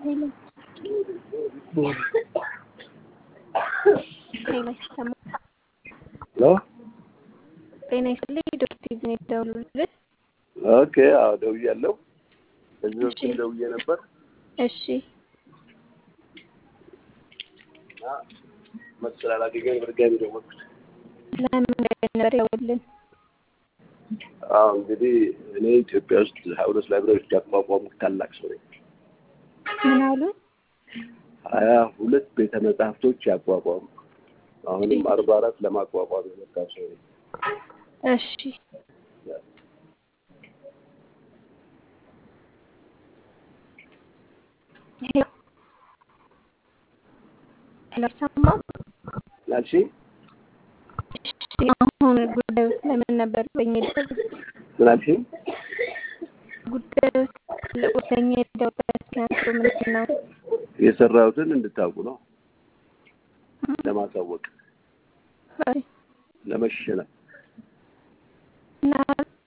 ሄሎ ጤና ይስጥልኝ ዶክተር ቢኒ ደውሉልኝ። ኦኬ አዎ ደውያለሁ። እዚህ ወቅት ደውዬ ነበር። እሺ መስላ አላገኘኝ በድጋሚ ደወልኩት። ለምን ነበር ያወልን? አዎ እንግዲህ እኔ ኢትዮጵያ ውስጥ ሀውለስ ላይብራሪ ያቋቋምኩት ታላቅ ሰው ነኝ። ምን አሉ? 22 ቤተ መጻሕፍቶች ያቋቋሙ አሁንም 44 ለማቋቋም የመጣ ሰው ነኝ። እሺ ለሰማ ላልሺ አሁን ጉዳዩ ስለምን ነበር በእኛው ላልሺ ጉዳዩ ለወደኛ ደውበት ምንድን ነው? የሰራሁትን እንድታውቁ ነው። ለማሳወቅ አይ ለመሸለም እና